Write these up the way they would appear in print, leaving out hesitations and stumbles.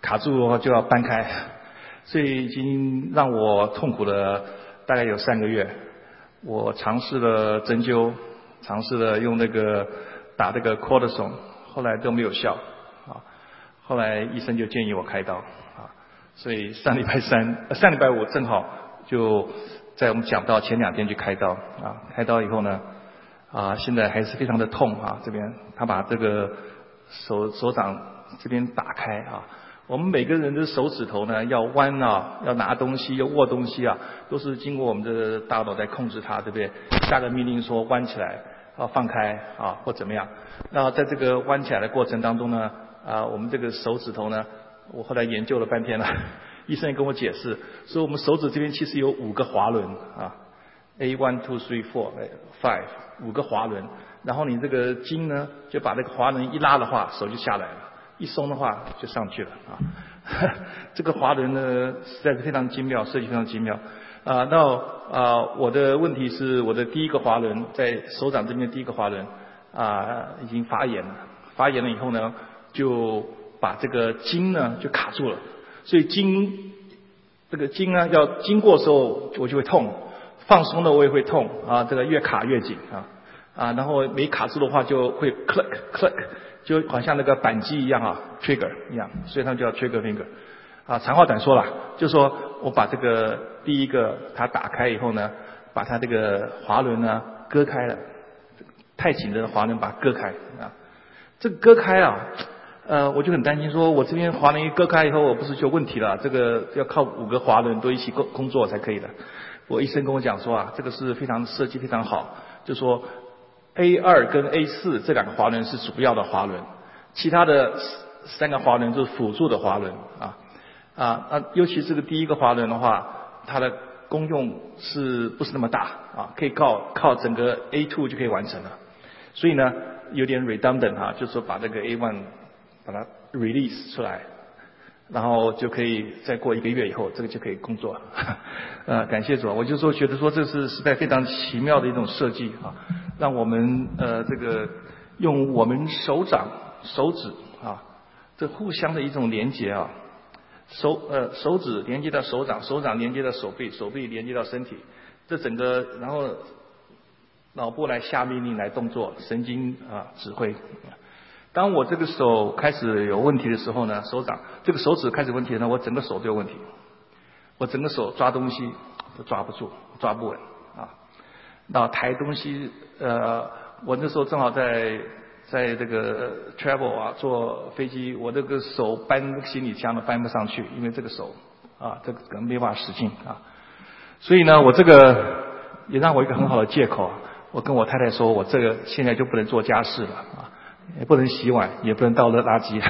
卡住的话就要搬开，所以已经让我痛苦了大概有3个月。我尝试了针灸，尝试了用那个打这个 cortisone， 后来都没有效啊。后来医生就建议我开刀啊，所以上礼拜五正好就在我们讲到前2天去开刀啊。开刀以后呢现在还是非常的痛啊，这边他把这个手掌这边打开啊。我们每个人的手指头呢要弯啊，要拿东西要握东西啊，都是经过我们的大脑在控制它，对不对？下个命令说弯起来放开或怎么样。那在这个弯起来的过程当中呢我们这个手指头呢，我后来研究了半天了，医生也跟我解释说我们手指这边其实有5个滑轮A 1 2 3 4 5 5个滑轮，然后你这个筋呢就把这个滑轮一拉的话手就下来了，一松的话就上去了这个滑轮呢实在是非常精妙，设计非常精妙我的问题是我的第一个滑轮在手掌这边的第一个滑轮已经发炎了，发炎了以后呢就把这个筋呢就卡住了，所以这个筋呢要经过的时候我就会痛，放松的我也会痛这个越卡越紧然后没卡住的话就会 click， 就好像那个扳机一样trigger 一样，所以他们叫 trigger finger 长话短说了，就是说我把这个第一个它打开以后呢，把它这个滑轮呢割开了，太紧的滑轮把它割开这个割开我就很担心说我这边滑轮一割开以后我不是就有问题了，这个要靠5个滑轮都一起工作才可以的。我医生跟我讲说这个是非常设计非常好，就说 A2 跟 A4 这2个滑轮是主要的滑轮，其他的3个滑轮就是辅助的滑轮尤其这个第一个滑轮的话，它的功用是不是那么大可以靠整个 A2 就可以完成了，所以呢有点 redundant 就是说把这个 A1 把它 release 出来，然后就可以再过1个月以后这个就可以工作感谢主我就说觉得说这是实在非常奇妙的一种设计让我们这个用我们手指这互相的一种连结手指连接到手掌，手掌连接到手臂，手臂连接到身体，这整个然后脑部来下命令来动作，神经指挥。当我这个手开始有问题的时候呢，这个手指开始有问题呢，我整个手都有问题，我整个手抓东西都抓不住，抓不稳那抬东西我那时候正好在这个 travel 坐飞机，我这个手搬行李箱都搬不上去，因为这个手这个没办法使劲所以呢我这个也让我一个很好的借口我跟我太太说我这个现在就不能做家事了也不能洗碗，也不能倒垃圾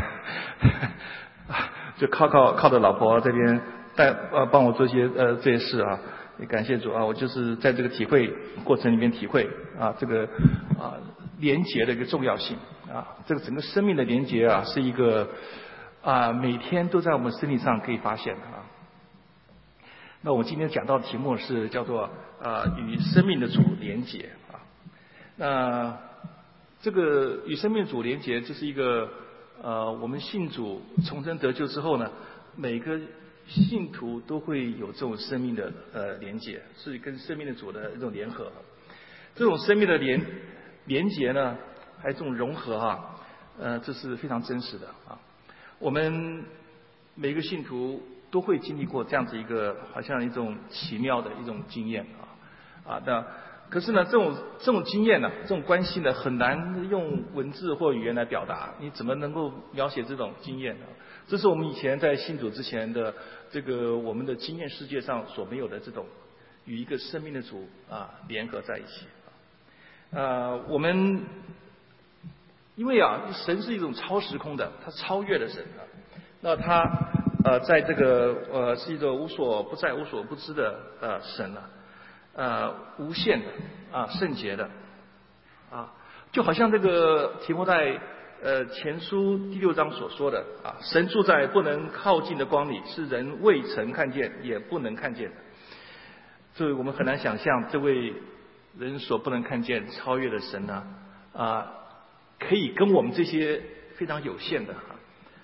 就靠着老婆这边帮我做这些事也感谢主我就是在这个体会过程里面体会这个连结的一个重要性这个整个生命的连结是一个每天都在我们身体上可以发现的那我们今天讲到的题目是叫做与生命的主连结那这个与生命主连结，这是一个我们信主重生得救之后呢，每个信徒都会有这种生命的连结，是跟生命的主的一种联合。这种生命的连结呢，还有这种融合这是非常真实的我们每个信徒都会经历过这样子一个好像一种奇妙的一种经验那可是呢，这种经验呢，这种关系呢，很难用文字或语言来表达。你怎么能够描写这种经验呢？这是我们以前在信主之前的这个我们的经验世界上所没有的这种与一个生命的主联合在一起我们因为神是一种超时空的，它超越了神那它在这个是一个无所不在、无所不知的神无限的圣洁的就好像这个提摩太前书第6章所说的神住在不能靠近的光里，是人未曾看见也不能看见的。所以我们很难想象这位人所不能看见超越的神呢可以跟我们这些非常有限的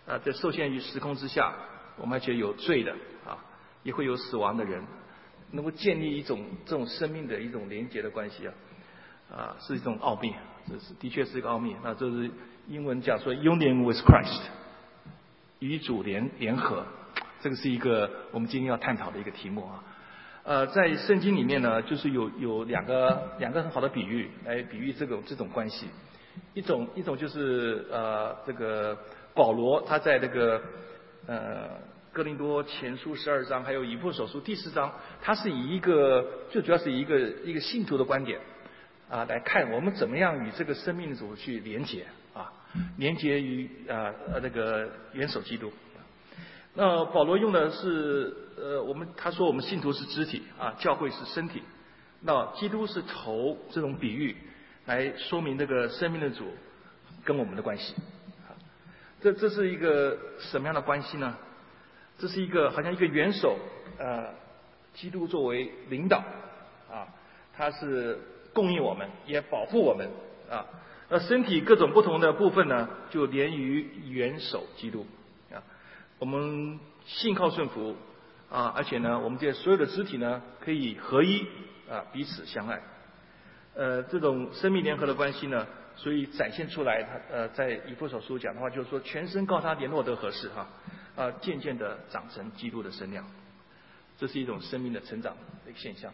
在受限于时空之下，我们还觉得有罪的啊，也会有死亡的人，能够建立一种这种生命的一种连结的关系是一种奥秘，的确是一个奥秘。那这是英文讲说 union with Christ， 与主联合，这个是一个我们今天要探讨的一个题目在圣经里面呢，就是有两个很好的比喻来比喻这种关系。一种就是这个保罗他在这个哥林多前书12章，还有以弗所书第4章，他是以一个最主要是以一个信徒的观点来看我们怎么样与这个生命的主去连结连结于那个元首基督。那保罗用的是他说我们信徒是肢体教会是身体，那基督是头，这种比喻来说明这个生命的主跟我们的关系这是一个什么样的关系呢？这是一个好像一个元首基督作为领导他是供应我们也保护我们那身体各种不同的部分呢，就连于元首基督我们信靠顺服而且呢，我们这所有的肢体呢可以合一彼此相爱。这种生命联合的关系呢，所以展现出来，在以弗所书讲的话，就是说全身告他联络得合适渐渐的长成基督的身量，这是一种生命的成长的一个现象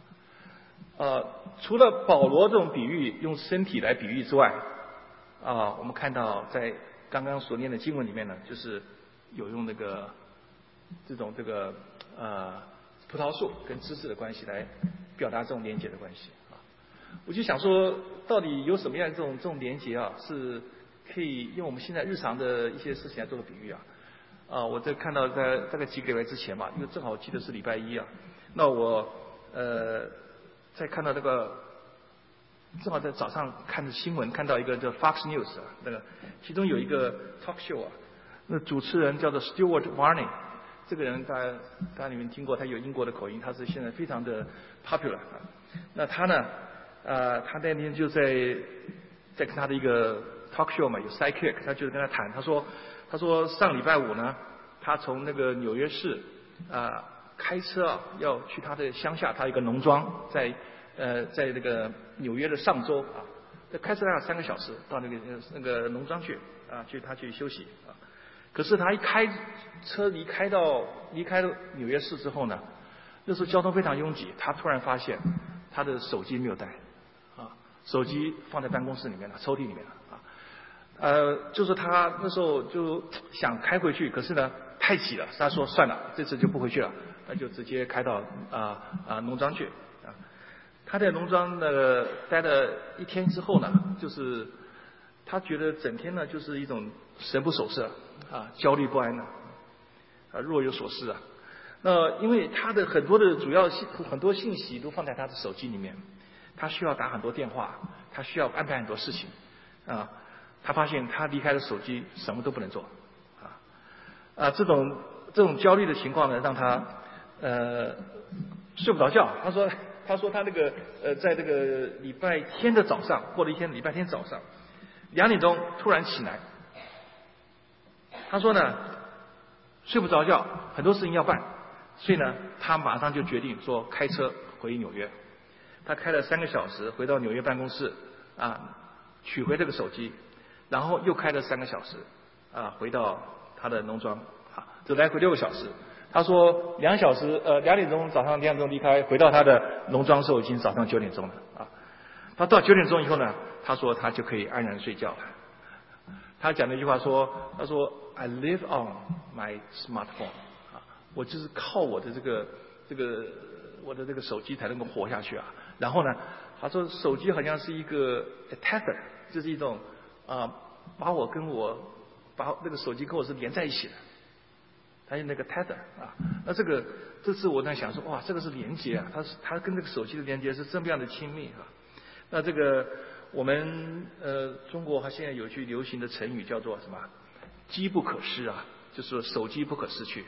除了保罗这种比喻用身体来比喻之外我们看到在刚刚所念的经文里面呢，就是有用这个葡萄树跟枝子的关系来表达这种连结的关系我就想说，到底有什么样的这种连结是可以用我们现在日常的一些事情来做个比喻我在看到在大概几个礼拜之前嘛，因为正好我记得是礼拜一那我在看到这个正好在早上看着新闻，看到一个叫 Fox News 那个其中有一个 talk show 那主持人叫做 Stuart Varney， 这个人大家你们听过，他有英国的口音，他是现在非常的 popular 那他呢他那天就在跟他的一个 talk show 嘛，有 sidekick， 他就跟他谈，他说上礼拜五呢，他从那个纽约市开车要去他的乡下，他有一个农庄在那个纽约的上州开车大概3个小时到那个农庄去他去休息可是他一开车离开了纽约市之后呢，那时候交通非常拥挤，他突然发现他的手机没有带手机放在办公室里面了，抽屉里面了就是他那时候就想开回去，可是呢太挤了，他说算了，这次就不回去了，他就直接开到农庄去他在农庄待了1天之后呢，就是他觉得整天呢就是一种神不守舍焦虑不安若有所思那因为他的很多的很多信息都放在他的手机里面，他需要打很多电话，他需要安排很多事情他发现他离开了手机什么都不能做这种焦虑的情况呢，让他睡不着觉。他说他那个在这个礼拜天的早上，过了一天礼拜天早上2点钟突然起来，他说呢睡不着觉，很多事情要办，所以呢他马上就决定说开车回纽约。他开了3个小时回到纽约办公室取回这个手机，然后又开了3个小时回到他的农庄这来回6个小时。他说2点钟早上2点钟离开，回到他的农庄时候已经早上9点钟了他到9点钟以后呢，他说他就可以安然睡觉了。他讲了一句话他说 I live on my smartphone 我就是靠我的我的这个手机才能够活下去然后呢他说手机好像是一个 tether， 就是一种把那个手机跟我是连在一起的，他用那个 tether 那这次我在想说哇，这个是连接他跟这个手机的连接是这么样的亲密那这个我们中国现在有句流行的成语叫做什么机不可失就是说手机不可失去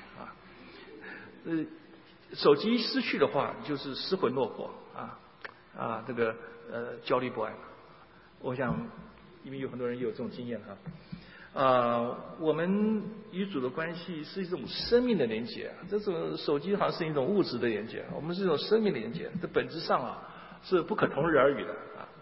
手机失去的话就是失魂落魄这个焦虑不安。我想因为有很多人也有这种经验我们与主的关系是一种生命的连接，这种手机好像是一种物质的连接，我们是一种生命的连接，这本质上是不可同日而语的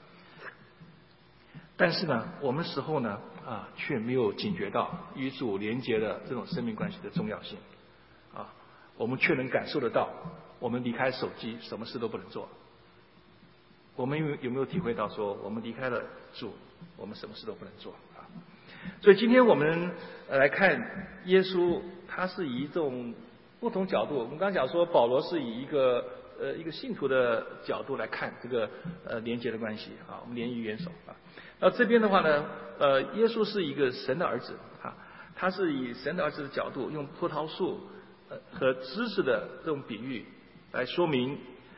但是呢，我们时候呢却没有警觉到与主连接的这种生命关系的重要性我们却能感受得到，我们离开手机什么事都不能做。我们有没有体会到说，我们离开了主，我们什么事都不能做所以今天我们来看耶稣，他是以一种不同角度。我们刚刚讲说，保罗是以一个信徒的角度来看这个连结的关系我们联谊元首那这边的话呢，耶稣是一个神的儿子他是以神的儿子的角度，用葡萄树和知识的这种比喻来说明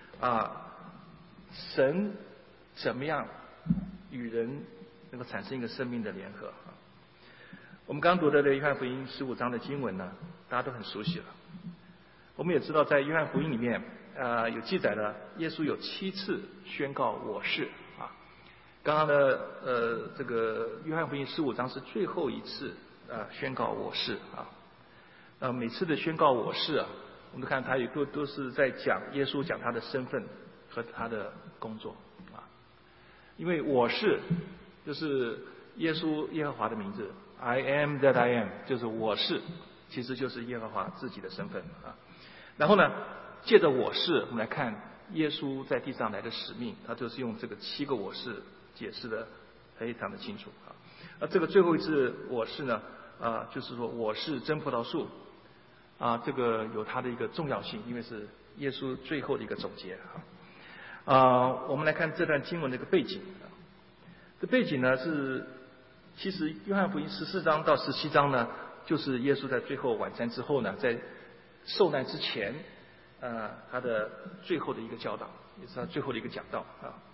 神怎么样与人能够产生一个生命的联合我们刚读的约翰福音15章的经文呢，大家都很熟悉了。我们也知道，在约翰福音里面，有记载了耶稣有7次宣告我是刚刚的这个约翰福音15章是最后一次宣告我是每次的宣告我是我们看他也都是在讲耶稣讲他的身份和他的工作因为我是就是耶稣耶和华的名字 I am that I am 就是我是，其实就是耶和华自己的身份然后呢，借着我是，我们来看耶稣在地上来的使命，他就是用这个7个我是解释的非常的清楚这个最后一次我是呢就是说我是真葡萄树这个有它的一个重要性，因为是耶稣最后的一个总结我们来看这段经文的一个背景这背景呢是其实约翰福音14章到17章呢，就是耶稣在最后晚餐之后呢，在受难之前他的最后的一个教导，也是他最后的一个讲道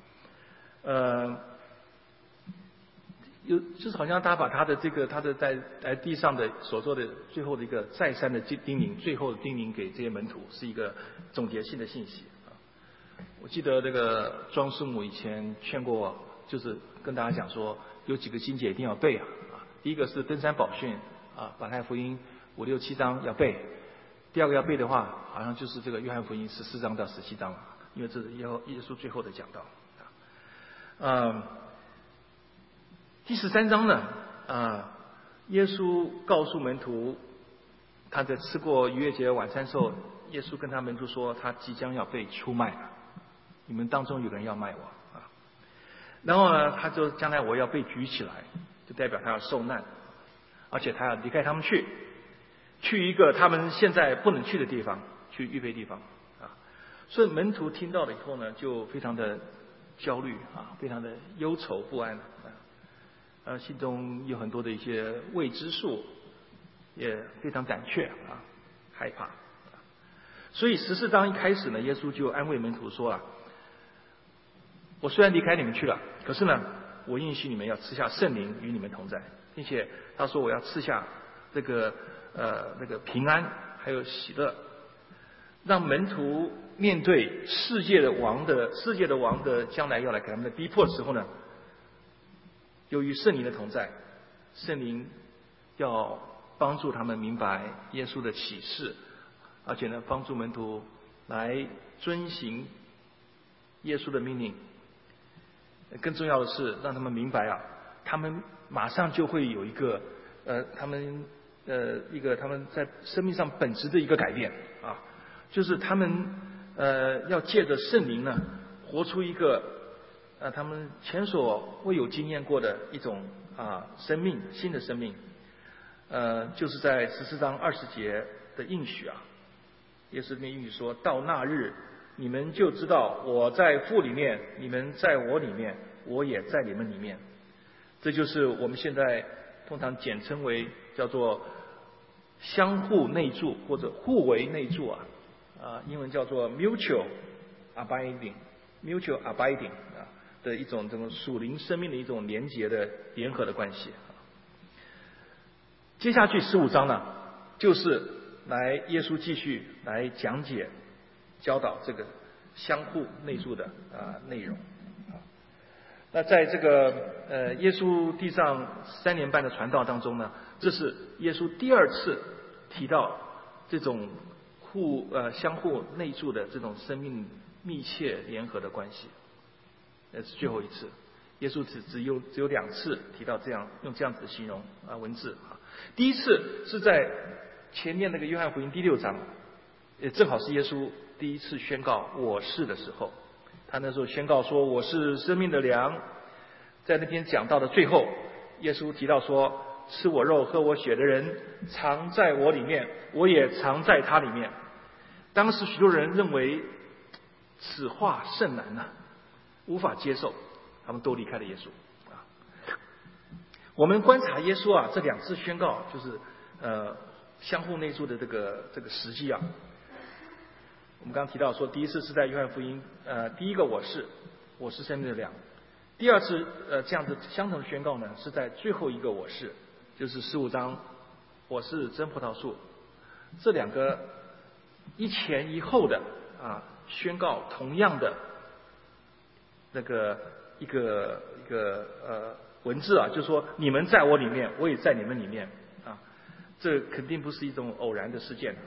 就是好像他把他的在地上的所做的最后的一个再三的叮咛，最后的叮咛给这些门徒，是一个总结性的信息我记得这个庄师母以前劝过我，就是跟大家讲说，有几个经节一定要背第一个是登山宝训马太福音5、6、7章要背。第二个要背的话，好像就是这个约翰福音14章到17章因为这是耶稣最后的讲道第13章呢耶稣告诉门徒，他在吃过逾越节晚餐时候，耶稣跟他门徒说，他即将要被出卖了，你们当中有人要卖我然后呢，他就将来我要被举起来，就代表他要受难，而且他要离开他们去一个他们现在不能去的地方，去预备地方所以门徒听到了以后呢，就非常的焦虑非常的忧愁不安心中有很多的一些未知数，也非常胆怯害怕所以14章一开始呢，耶稣就安慰门徒说我虽然离开你们去了，可是呢，我应许你们要赐下圣灵与你们同在，并且他说我要赐下这个那个平安还有喜乐，让门徒面对世界的王的将来要来给他们的逼迫的时候呢，由于圣灵的同在，圣灵要帮助他们明白耶稣的启示，而且呢，帮助门徒来遵行耶稣的命令。更重要的是，让他们明白他们马上就会有一个他们在生命上本质的一个改变就是他们要借着圣灵呢，活出一个他们前所未有经验过的一种生命，新的生命就是在14章20节的应许耶稣那应许说，到那日你们就知道我在父里面，你们在我里面，我也在你们里面。这就是我们现在通常简称为叫做相互内住或者互为内住英文叫做 mutual abiding 的一种这种属灵生命的一种连结的联合的关系。接下去15章呢，就是来耶稣继续来讲解教导这个相互内住的内容那在这个耶稣地上3年半的传道当中呢，这是耶稣第2次提到这种相互内住的这种生命密切联合的关系。那是最后一次，耶稣只有2次提到用这样子的形容文字啊。第一次是在前面那个约翰福音第6章，也正好是耶稣第一次宣告我是的时候，他那时候宣告说我是生命的粮。在那篇讲道的最后，耶稣提到说，吃我肉喝我血的人藏在我里面，我也藏在他里面。当时许多人认为此话甚难啊，无法接受，他们都离开了耶稣啊。我们观察耶稣这2次宣告，就是相互内住的这个时机啊。我们刚刚提到说，第一次是在约翰福音第一个我是生命的粮。第2次这样子相同的宣告呢，是在最后一个我是，就是15章我是真葡萄树。这2个一前一后的宣告同样的那个一个文字就是说你们在我里面，我也在你们里面啊。这肯定不是一种偶然的事件。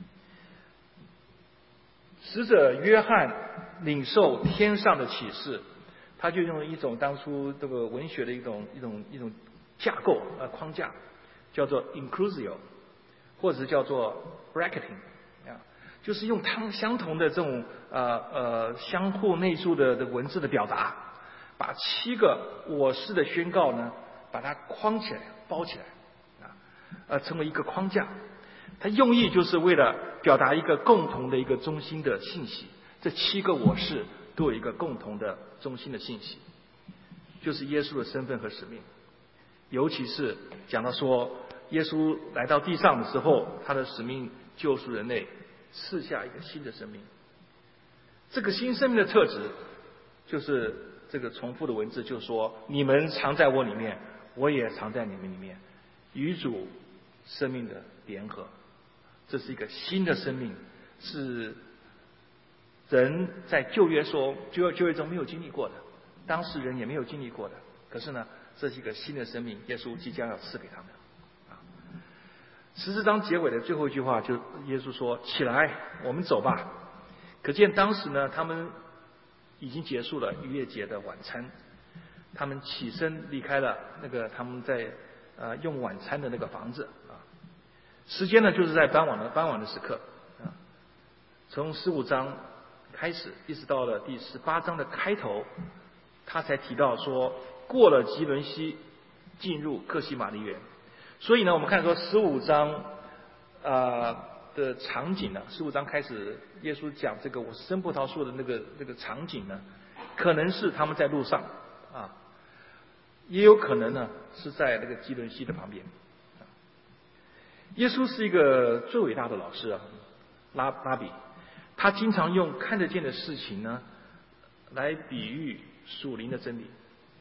使者约翰领受天上的启示，他就用一种当初这个文学的一种架构框架，叫做 inclusio， 或者叫做 bracketing 就是用相同的这种相互内住的文字的表达，把7个我是的宣告呢，把它框起来包起来成为一个框架。它用意就是为了表达一个共同的一个中心的信息。这7个我是都有一个共同的中心的信息，就是耶稣的身份和使命。尤其是讲到说，耶稣来到地上的时候，他的使命救赎人类，赐下一个新的生命。这个新生命的特质，就是这个重复的文字，就是说你们藏在我里面，我也藏在你们里面，与主生命的联合。这是一个新的生命，是人在旧约中没有经历过的，当事人也没有经历过的。可是呢，这是一个新的生命，耶稣即将要赐给他们。14章结尾的最后一句话，就耶稣说：“起来，我们走吧。”可见当时呢，他们已经结束了逾越节的晚餐，他们起身离开了那个他们在用晚餐的那个房子时间呢，就是在傍晚的时刻从15章开始，一直到了第18章的开头，他才提到说过了基伦西，进入客西马尼园。所以呢，我们看说15章的场景呢，15章开始耶稣讲这个我是真葡萄树的那个场景呢，可能是他们在路上也有可能呢是在那个基伦西的旁边。耶稣是一个最伟大的老师拉比，他经常用看得见的事情呢来比喻属灵的真理。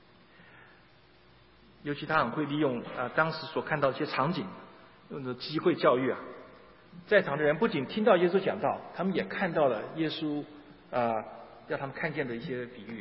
尤其他很会利用当时所看到一些场景，用的机会教育在场的人不仅听到耶稣讲道，他们也看到了耶稣让他们看见的一些比喻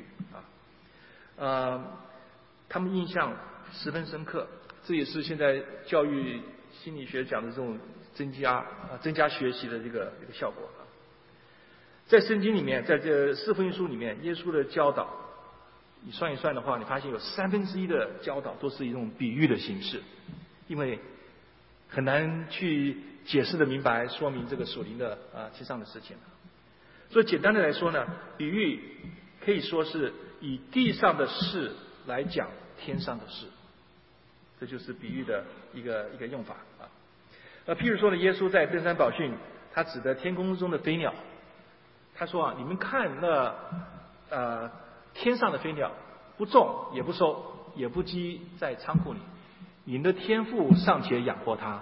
他们印象十分深刻。这也是现在教育心理学讲的这种增加学习的这个效果在圣经里面，在这4福音书里面，耶稣的教导，你算一算的话，你发现有1/3的教导都是一种比喻的形式，因为很难去解释的明白说明这个属灵的其上的事情。所以简单的来说呢，比喻可以说是以地上的事来讲天上的事，这就是比喻的一个用法譬如说呢，耶稣在登山宝训，他指的天空中的飞鸟，他说你们看那天上的飞鸟，不种也不收，也不积在仓库里，你们的天父尚且养活它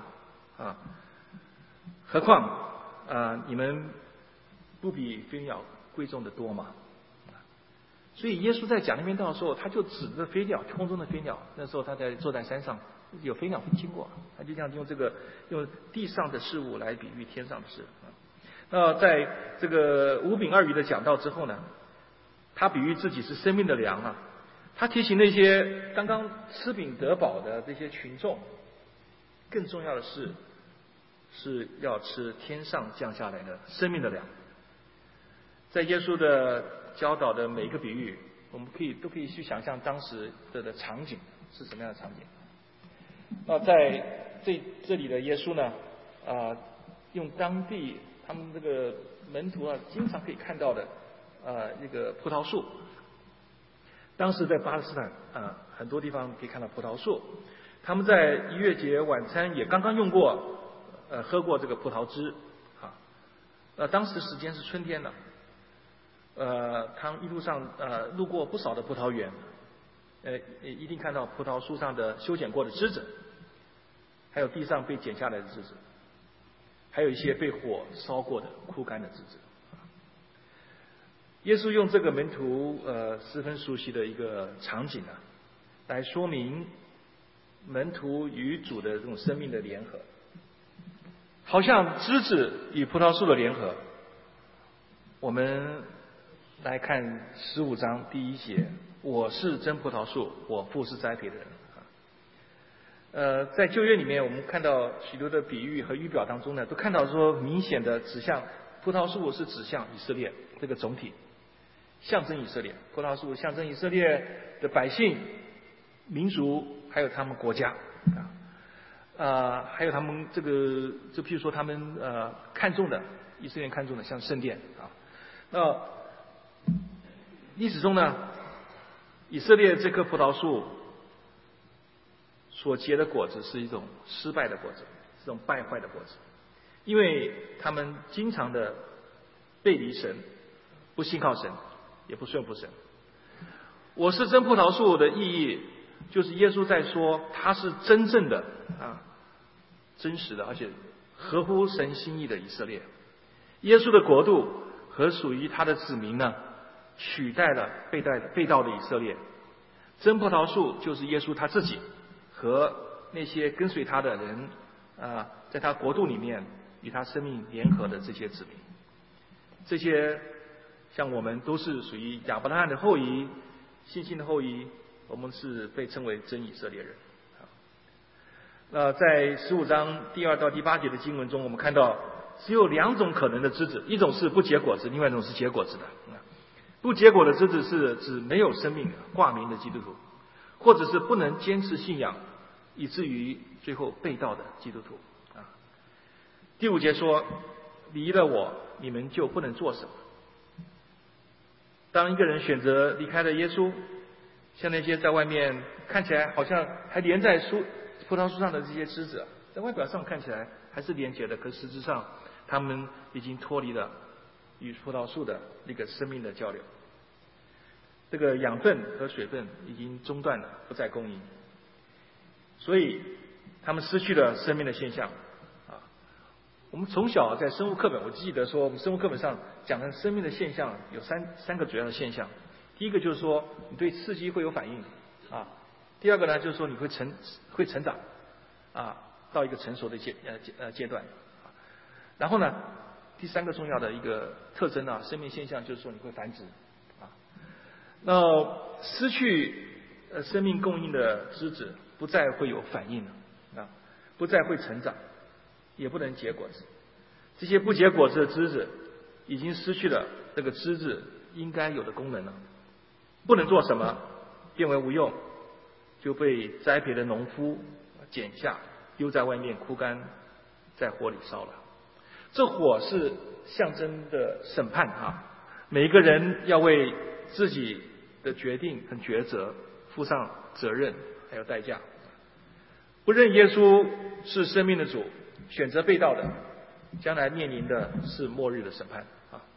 何况你们不比飞鸟贵重的多吗？所以耶稣在讲那篇道的时候，他就指着飞鸟，空中的飞鸟。那时候他坐在山上，有飞鸟会经过，他就这样用地上的事物来比喻天上的事那在这个5饼2鱼的讲道之后呢，他比喻自己是生命的粮他提醒那些刚刚吃饼得饱的这些群众，更重要的是要吃天上降下来的生命的粮。在耶稣的教导的每一个比喻，我们都可以去想象当时的场景是什么样的场景。那在这里的耶稣呢，用当地他们这个门徒经常可以看到的一个葡萄树。当时在巴勒斯坦很多地方可以看到葡萄树，他们在逾越节晚餐也刚刚用过喝过这个葡萄汁当时时间是春天了，他们一路上路过不少的葡萄园，一定看到葡萄树上的修剪过的枝子，还有地上被剪下来的枝子，还有一些被火烧过的枯干的枝子。耶稣用这个门徒十分熟悉的一个场景来说明门徒与主的这种生命的联合，好像枝子与葡萄树的联合。我们来看15章第1节，我是真葡萄树，我父是栽培的人。在旧约里面，我们看到许多的比喻和预表当中呢，都看到说明显的指向葡萄树是指向以色列这个总体，象征以色列，葡萄树象征以色列的百姓、民族，还有他们国家还有他们就譬如说他们看重的以色列看重的像圣殿那历史中呢，以色列这棵葡萄树所结的果子是一种失败的果子，是一种败坏的果子，因为他们经常的背离神，不信靠神，也不顺服神。我是真葡萄树的意义，就是耶稣在说他是真正的真实的，而且合乎神心意的以色列。耶稣的国度和属于他的子民呢，取代了被盗的以色列。真葡萄树就是耶稣他自己和那些跟随他的人在他国度里面与他生命联合的这些子民。这些像我们都是属于亚伯拉罕的后裔，信心的后裔，我们是被称为真以色列人。在15章第2到第8节的经文中，我们看到只有2种可能的枝子，一种是不结果子，另外一种是结果子的。不结果的枝子是指没有生命挂名的基督徒，或者是不能坚持信仰以至于最后被盗的基督徒。第5节说，离了我，你们就不能做什么。当一个人选择离开了耶稣，像那些在外面看起来好像还连在葡萄树上的这些枝子，在外表上看起来还是连结的，可实质上他们已经脱离了与葡萄树的那个生命的交流，这个养分和水分已经中断了，不再供应，所以他们失去了生命的现象。我们从小在生物课本，我记得说我们生物课本上讲的生命的现象有三个主要的现象。第一个就是说你对刺激会有反应第二个呢就是说你会成长到一个成熟的阶段然后呢第3个重要的一个特征生命现象就是说你会繁殖那失去生命供应的枝子不再会有反应了不再会成长，也不能结果子。这些不结果子的枝子已经失去了这个枝子应该有的功能了，不能做什么，变为无用，就被栽培的农夫剪下，丢在外面枯干，在火里烧了。这火是象征的审判每一个人要为自己的决定和抉择负上责任还有代价。不认耶稣是生命的主，选择被盗的，将来面临的是末日的审判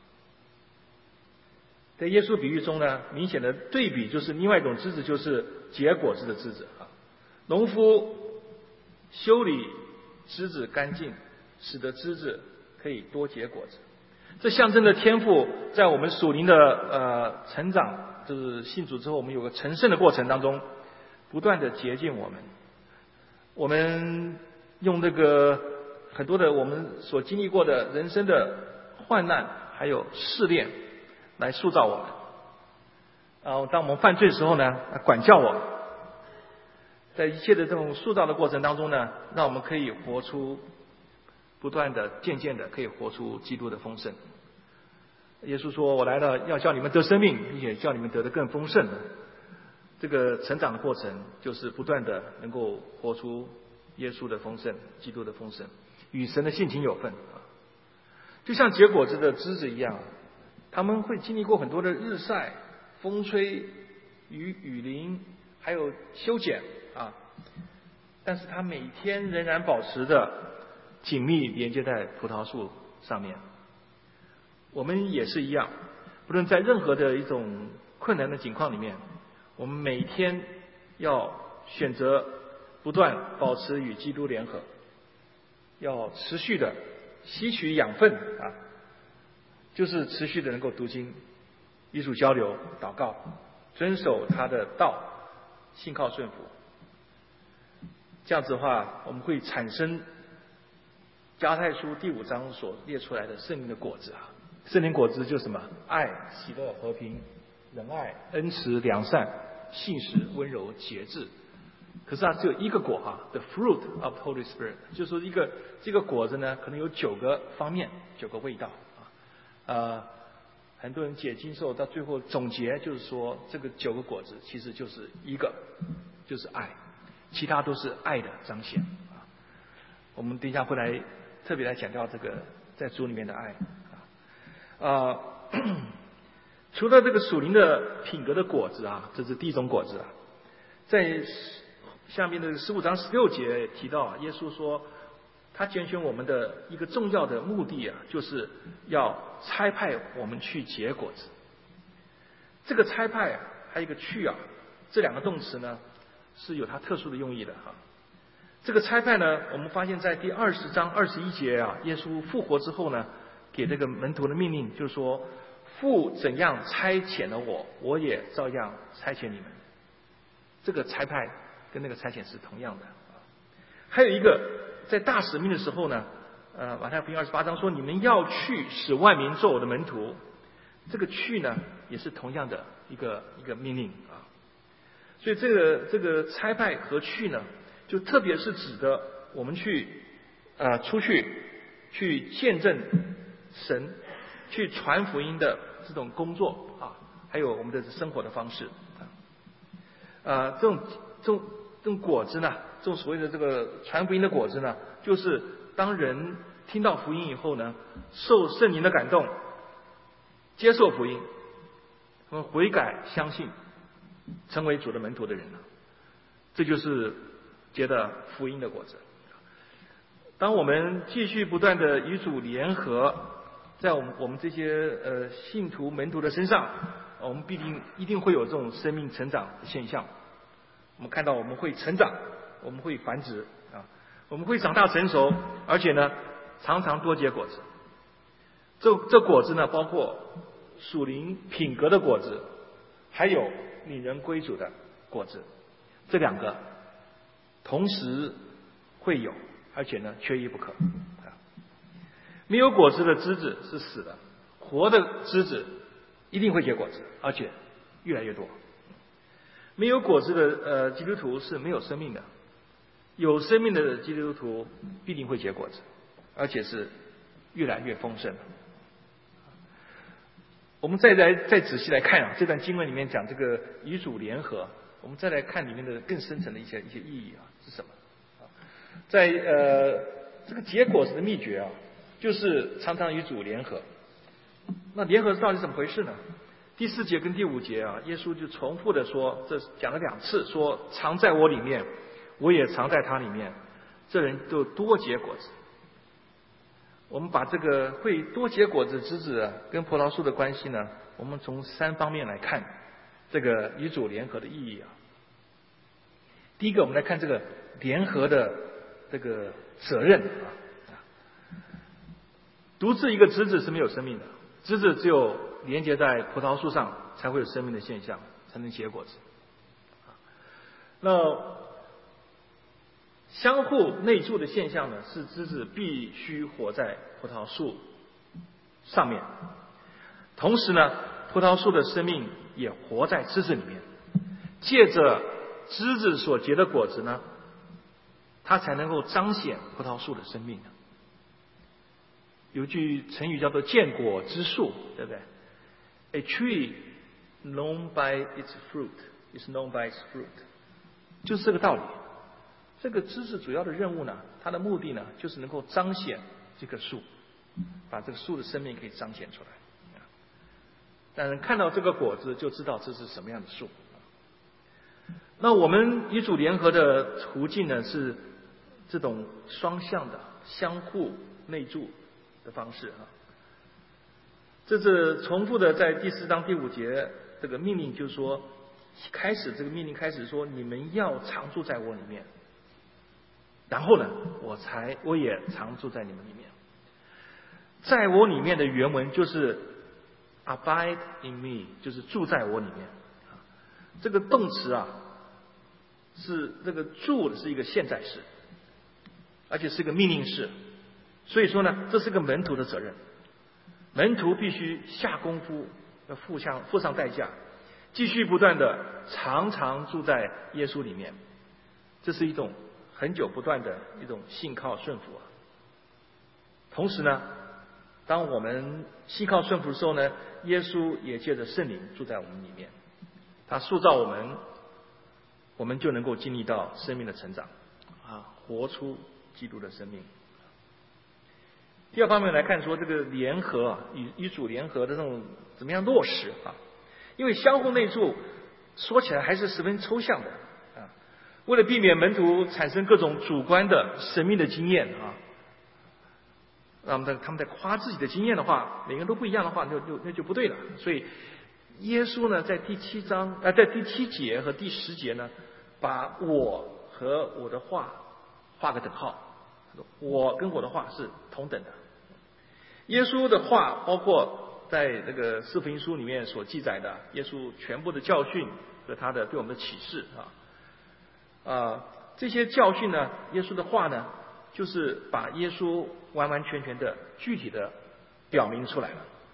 在耶稣比喻中呢，明显的对比就是另外一种枝子，就是结果子的枝子农夫修理枝子干净，使得枝子可以多结果子。这象征着天父在我们属灵的成长，就是信主之后我们有个成圣的过程当中，不断的洁净我们。我们用这个很多的我们所经历过的人生的患难还有试炼来塑造我们。 当我们犯罪的时候呢，管教我，在一切的这种塑造的过程当中呢，让我们可以活出不断的、渐渐的可以活出基督的丰盛。耶稣说：“我来了，要叫你们得生命，并且叫你们得的更丰盛。”这个成长的过程，就是不断的能够活出耶稣的丰盛、基督的丰盛，与神的性情有份啊。就像结果子的枝子一样，他们会经历过很多的日晒、风吹、雨淋，还有修剪啊，但是它每天仍然保持着紧密连接在葡萄树上面。我们也是一样，不论在任何的一种困难的境况里面，我们每天要选择不断保持与基督联合，要持续的吸取养分啊，就是持续的能够读经、与主交流、祷告，遵守他的道，信靠顺服。这样子的话，我们会产生加拉太书第5章所列出来的圣灵的果子啊。圣灵果子就是什么？爱、喜乐、和平、仁爱、恩慈、良善、信实、温柔、节制。可是它只有一个果啊 ，the fruit of the Holy Spirit， 就是说这个果子呢，可能有9个方面，9个味道啊。很多人解经时候到最后总结就是说，这个9个果子其实就是一个，就是爱，其他都是爱的彰显啊。我们等一下会来特别来强调这个在主里面的爱。除了这个属灵的品格的果子啊，这是第一种果子啊。在下面的15章16节提到，耶稣说他拣选我们的一个重要的目的啊，就是要差派我们去结果子。这个差派啊，还有一个去啊，这2个动词呢是有它特殊的用意的哈。这个差派呢，我们发现在第20章21节啊，耶稣复活之后呢，给这个门徒的命令就是说，父怎样差遣了我，我也照样差遣你们。这个差派跟那个差遣是同样的。还有一个，在大使命的时候呢，马太福音28章说，你们要去使万民做我的门徒。这个去呢，也是同样的一个命令啊。所以这个差派和去呢，就特别是指的我们出去见证神，去传福音的这种工作啊，还有我们的生活的方式啊。这种果子呢，这种所谓的这个传福音的果子呢，就是当人听到福音以后呢，受圣灵的感动，接受福音，他们悔改相信，成为主的门徒的人了。这就是结的福音的果子。当我们继续不断的与主联合，在我们这些信徒门徒的身上，我们一定会有这种生命成长的现象。我们看到我们会成长，我们会繁殖啊，我们会长大成熟，而且呢，常常多结果子。这果子呢，包括属灵品格的果子，还有领人归主的果子。这2个同时会有，而且呢，缺一不可。没有果子的枝子是死的，活的枝子一定会结果子，而且越来越多。没有果子的基督徒是没有生命的，有生命的基督徒必定会结果子，而且是越来越丰盛。我们再仔细来看啊，这段经文里面讲这个与主联合，我们再来看里面的更深层的一些意义啊是什么？在这个结果子的秘诀啊，就是常常与主联合。那联合到底怎么回事呢？第4节跟第5节啊，耶稣就重复的说，这讲了2次，说藏在我里面，我也藏在他里面，这人就多结果子。我们把这个会多结果子枝子跟葡萄树的关系呢，我们从3方面来看这个与主联合的意义啊。第一个，我们来看这个联合的这个责任啊。独自一个枝子是没有生命的，枝子只有连接在葡萄树上才会有生命的现象，才能结果子。那相互内住的现象呢，是枝子必须活在葡萄树上面。同时呢，葡萄树的生命也活在枝子里面，借着枝子所结的果子呢，它才能够彰显葡萄树的生命。有句成语叫做见果知树，对不对？ A tree known by its fruit is known by its fruit， 就是这个道理。这个枝子主要的任务呢，它的目的呢，就是能够彰显这棵树，把这个树的生命可以彰显出来。但是看到这个果子，就知道这是什么样的树。那我们与主联合的途径呢，是这种双向的、相互内助的方式啊。这是重复的，在第4章第5节这个命令，就是说，这个命令开始说，你们要常住在我里面。然后呢，我也常住在你们里面。在我里面的原文就是 abide in me， 就是住在我里面。这个动词啊，是这个住是一个现在式，而且是一个命令式。所以说呢，这是个门徒的责任。门徒必须下功夫，要付上代价，继续不断的常常住在耶稣里面。这是一种很久不断的一种信靠顺服啊。同时呢，当我们信靠顺服的时候呢，耶稣也借着圣灵住在我们里面，他塑造我们，我们就能够经历到生命的成长啊，活出基督的生命。第二方面来看说，这个联合啊，与主联合的这种怎么样落实啊？因为相互内住说起来还是十分抽象的啊。为了避免门徒产生各种主观的神秘的经验啊，他们在夸自己的经验的话，每个人都不一样的话，那就不对了。所以耶稣呢，在第7节和第10节呢，把我和我的话画个等号。我跟我的话是同等的。耶稣的话包括在这个四福音书里面所记载的耶稣全部的教训和他的对我们的启示这些教训呢，耶稣的话呢，就是把耶稣完完全全的具体的表明出来了。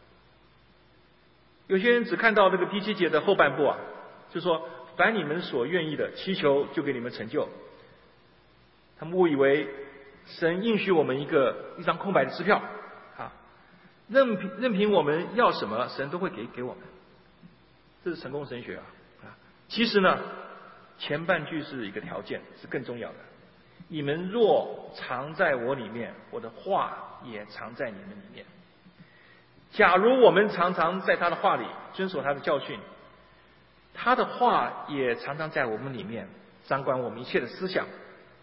有些人只看到这个第7节的后半部啊，就说凡你们所愿意的，祈求就给你们成就。他们误以为神应许我们一张空白的支票啊，任凭我们要什么，神都会给我们。这是成功神学啊。其实呢，前半句是一个条件，是更重要的。你们若常在我里面，我的话也常在你们里面。假如我们常常在他的话里遵守他的教训，他的话也常常在我们里面掌管我们一切的思想。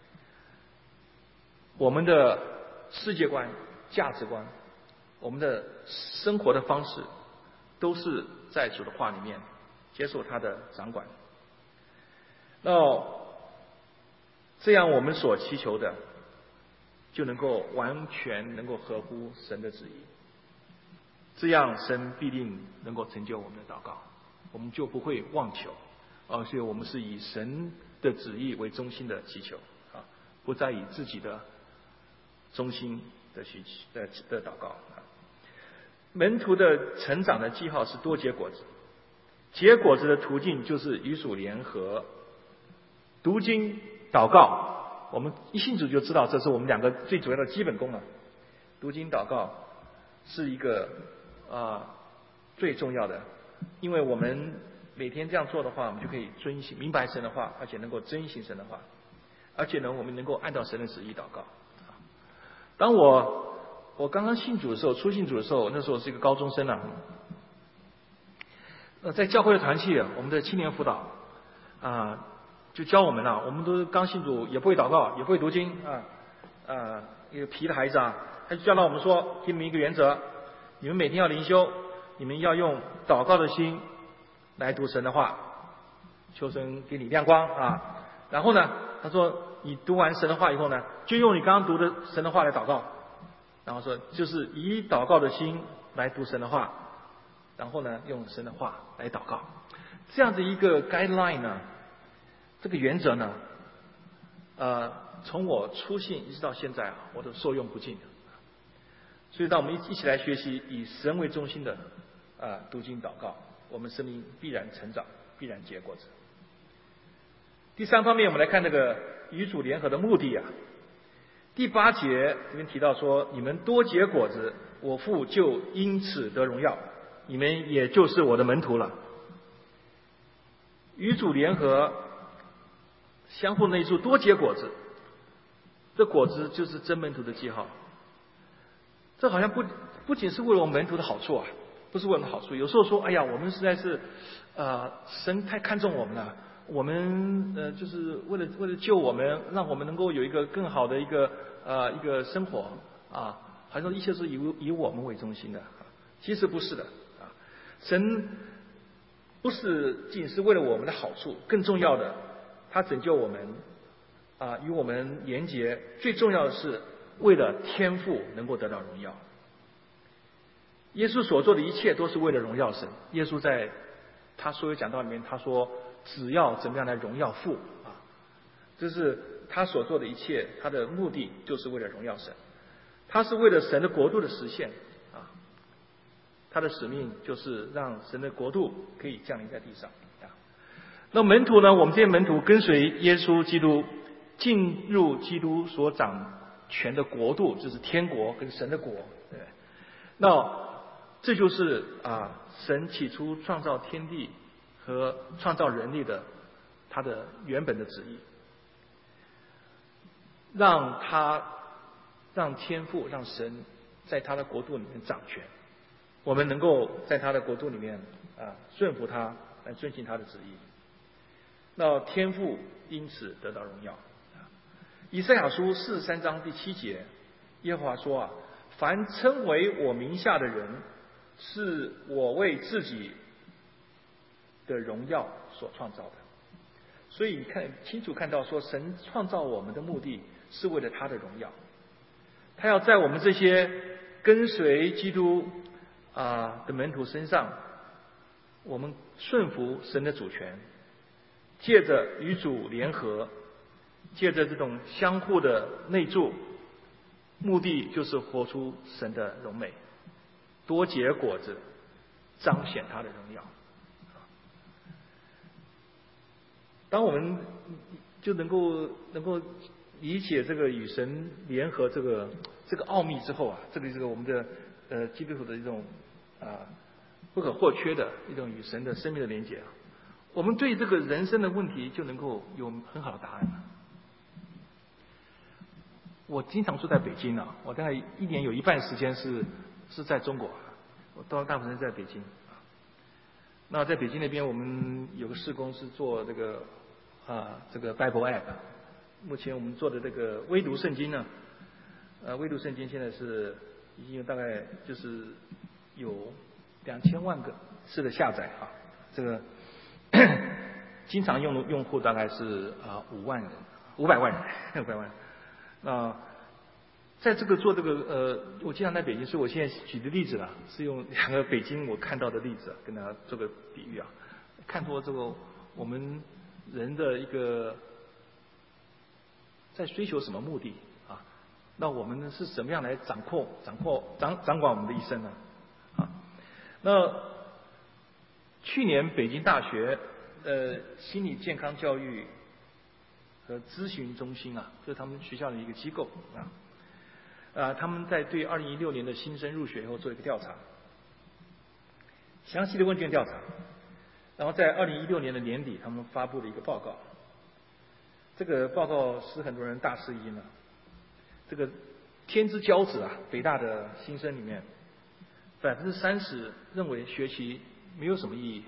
我们的世界观、价值观，我们的生活的方式，都是在主的话里面接受他的掌管。那这样我们所祈求的，就能够完全能够合乎神的旨意。这样神必定能够成就我们的祷告，我们就不会妄求，而且我们是以神的旨意为中心的祈求啊，不再以自己的中心的祷告。门徒的成长的记号是多结果子，结果子的途径就是与主联合、读经、祷告。我们一信主就知道，这是我们两个最主要的基本功了。读经祷告是一个最重要的，因为我们每天这样做的话，我们就可以明白神的话，而且能够遵行神的话，而且呢，我们能够按照神的旨意祷告。当我刚刚信主的时候，初信主的时候，那时候是一个高中生啊。在教会的团契，我们的青年辅导就教我们了。我们都刚信主，也不会祷告，也不会读经一个皮的孩子他就教导我们说，给你们一个原则：你们每天要灵修，你们要用祷告的心来读神的话，求神给你亮光然后呢，他说你读完神的话以后呢，就用你刚刚读的神的话来祷告。然后说，就是以祷告的心来读神的话，然后呢，用神的话来祷告。这样子一个 guideline 呢，这个原则呢，从我初信一直到现在我都受用不尽。所以，当我们一起来学习以神为中心的读经祷告， 我们生命必然成长，必然结果子。第三方面，我们来看这个与主联合的目的啊。第8节这边提到说，你们多结果子，我父就因此得荣耀，你们也就是我的门徒了。与主联合，相互内住，多结果子，这果子就是真门徒的记号。这好像不仅是为了我们门徒的好处啊，不是为了我们的好处。有时候说，哎呀，我们实在是神太看重我们了，我们就是为了救我们，让我们能够有一个更好的一个生活啊，好像一切是以我们为中心的。其实不是的啊，神不是仅是为了我们的好处，更重要的，他拯救我们啊，与我们连结，最重要的是为了天父能够得到荣耀。耶稣所做的一切都是为了荣耀神。耶稣在他所有讲道里面，他说只要怎么样来荣耀父啊，这是他所做的一切，他的目的就是为了荣耀神，他是为了神的国度的实现啊，他的使命就是让神的国度可以降临在地上啊。那门徒呢，我们这些门徒跟随耶稣基督进入基督所掌权的国度，就是天国跟神的国，对。那这就是神起初创造天地和创造人类的他的原本的旨意，让天父让神在他的国度里面掌权，我们能够在他的国度里面顺服他，来遵行他的旨意。那天父因此得到荣耀。以赛亚书43章第7节，耶和华说凡称为我名下的人，是我为自己的荣耀所创造的。所以清楚看到说，神创造我们的目的是为了他的荣耀，他要在我们这些跟随基督的门徒身上，我们顺服神的主权，借着与主联合，借着这种相互的内住，目的就是活出神的荣美，多结果子，彰显他的荣耀。当我们就能够理解这个与神联合这个奥秘之后这个我们的基督徒的一种不可或缺的一种与神的生命的连结我们对这个人生的问题就能够有很好的答案了。我经常住在北京我大概1年有一半时间是在中国，我大部分在北京那在北京那边，我们有个事工是做这个Bible App。目前我们做的这个微读圣经呢，微读圣经现在是已经有大概就是有2000万个次的下载这个经常用户大概是500万人。那在这个做这个我经常在北京，所以我现在举的例子是用2个北京我看到的例子跟大家做个比喻看出这个我们人的一个在追求什么目的那我们是怎么样来掌管我们的一生呢那去年北京大学心理健康教育和咨询中心这是他们学校的一个机构他们在对2016年的新生入学以后做一个调查，详细的问卷调查，然后在2016年的年底他们发布了一个报告。这个报告使很多人大吃一惊这个天之骄子北大的新生里面30%认为学习没有什么意义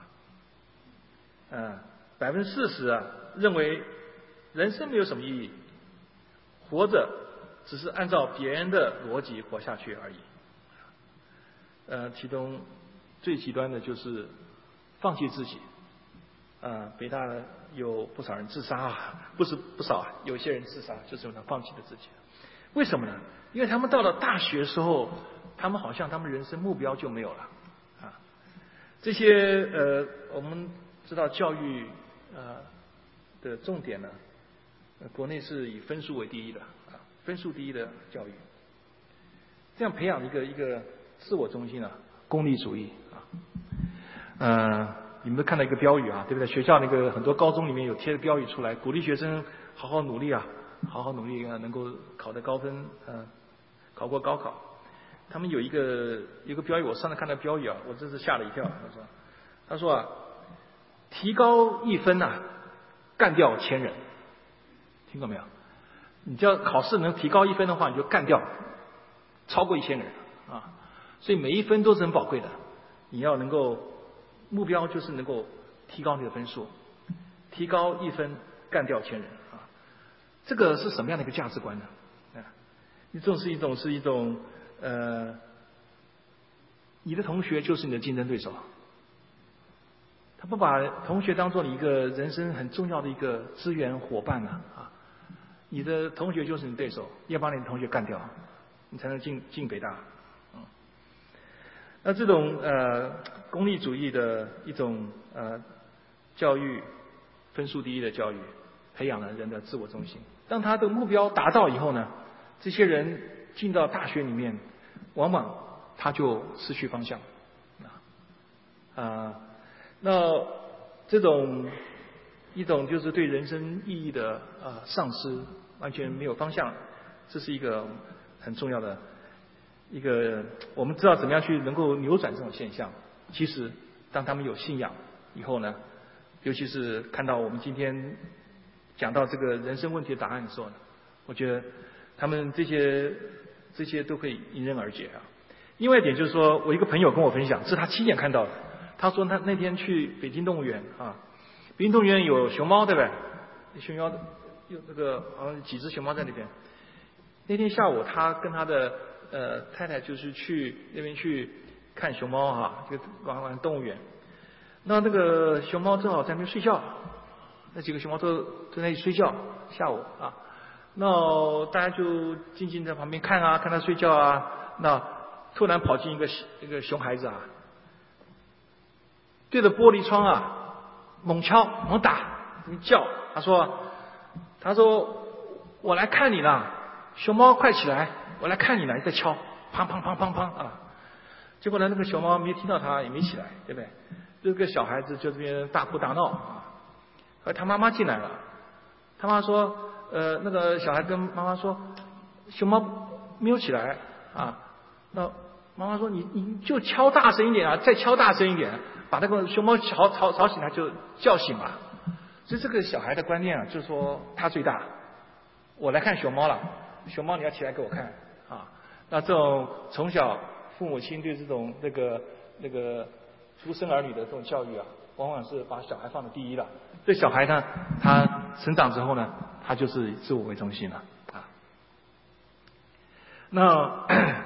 40%认为人生没有什么意义，活着只是按照别人的逻辑活下去而已。其中最极端的就是放弃自己。北大有不少人自杀不是不少有些人自杀就是因为他放弃了自己。为什么呢？因为他们到了大学时候，他们好像他们人生目标就没有了这些我们知道教育的重点呢，国内是以分数为第一的分数第一的教育，这样培养一个自我中心功利主义你们都看到一个标语啊，对不对？学校那个很多高中里面有贴的标语出来，鼓励学生好好努力啊，好好努力啊，能够考得高分，考过高考。他们有一个标语，我上次看到标语啊，我真是吓了一跳。他说啊，提高1分啊，干掉1000人。听过没有？你只要考试能提高1分的话，你就干掉超过1000人啊。所以每1分都是很宝贵的，你要能够目标就是能够提高你的分数，提高1分干掉1000人啊。这个是什么样的一个价值观呢？这种是一种你的同学就是你的竞争对手，他不把同学当做你一个人生很重要的一个资源伙伴啊，你的同学就是你对手，要把你的同学干掉，你才能进北大。那这种功利主义的一种教育，分数第一的教育，培养了人的自我中心。当他的目标达到以后呢，这些人进到大学里面，往往他就失去方向。那这种一种就是对人生意义的丧失，完全没有方向，这是一个很重要的一个，我们知道怎么样去能够扭转这种现象。其实当他们有信仰以后呢，尤其是看到我们今天讲到这个人生问题的答案的时候呢，我觉得他们这些都可以迎刃而解啊。另外一点就是说，我一个朋友跟我分享，是他亲眼看到的。他说他那天去北京动物园啊，北京动物园有熊猫对不对？熊猫有那个好像几只熊猫在那边。那天下午他跟他的太太就是去那边去看熊猫哈，就玩动物园。那个熊猫正好在那边睡觉，那几个熊猫都在那里睡觉。下午啊，那大家就静静在旁边看啊，看它睡觉啊。那突然跑进一个熊孩子啊，对着玻璃窗啊猛敲猛打叫，他说我来看你了，熊猫快起来，我来看你了，你在敲，砰砰砰砰砰啊！结果呢，那个熊猫没听到他，也没起来，对不对？这个小孩子就这边大哭大闹啊。后来他妈妈进来了，他妈说，那个小孩跟妈妈说，熊猫没有起来啊。那妈妈说，你就敲大声一点啊，再敲大声一点，把那个熊猫吵醒，他就叫醒了。所以这个小孩的观念啊，就是说他最大，我来看熊猫了，熊猫你要起来给我看啊。那这种从小父母亲对这种那个出生儿女的这种教育啊，往往是把小孩放在第一了。这小孩呢，他成长之后呢，他就是自我为中心了啊。那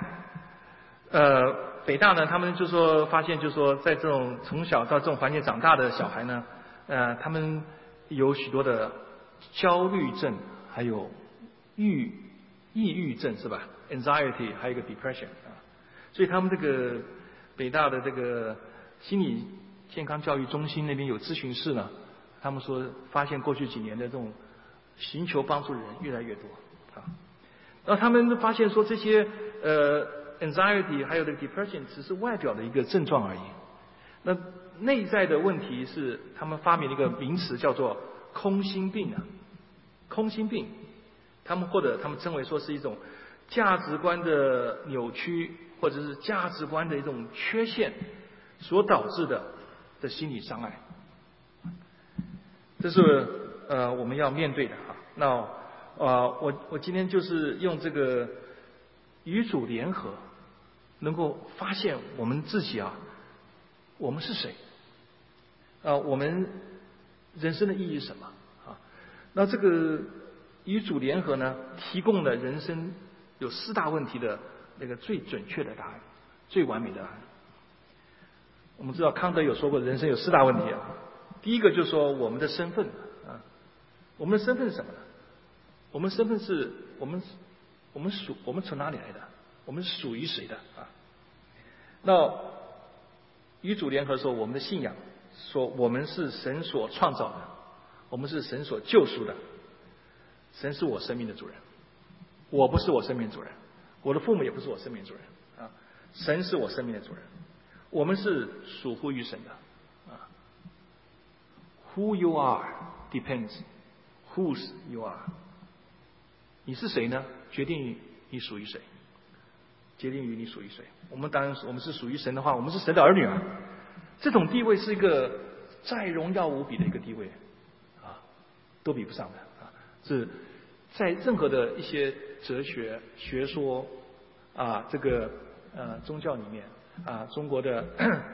北大呢，他们就说发现，就是说在这种从小到这种环境长大的小孩呢，他们有许多的焦虑症，还有抑郁症是吧 ？anxiety 还有一个 depression 啊。所以他们这个北大的这个心理健康教育中心那边有咨询室呢，他们说发现过去几年的这种寻求帮助的人越来越多啊。然后他们发现说这些anxiety 还有这个 depression 只是外表的一个症状而已。那内在的问题是他们发明了一个名词叫做空心病啊，空心病，他们称为说是一种价值观的扭曲，或者是价值观的一种缺陷所导致的心理障碍。这是我们要面对的啊。那我今天就是用这个与主联合，能够发现我们自己啊，我们是谁？我们人生的意义是什么？啊，那这个与主联合呢，提供了人生有4大问题的那个最准确的答案，最完美的答案。我们知道康德有说过，人生有4大问题啊。第一个就是说我们的身份啊，我们的身份是什么呢？我们身份是我们从哪里来的？我们是属于谁的啊？那与主联合说，我们的信仰说我们是神所创造的，我们是神所救赎的，神是我生命的主人，我不是我生命的主人，我的父母也不是我生命的主人啊，神是我生命的主人，我们是属乎于神的， Who you are depends whose you are。你是谁呢？决定于你属于谁，决定于你属于谁。我们当然，我们是属于神的话，我们是神的儿女啊。这种地位是一个再荣耀无比的一个地位啊，都比不上的啊。是在任何的一些哲学学说啊，这个宗教里面啊，中国的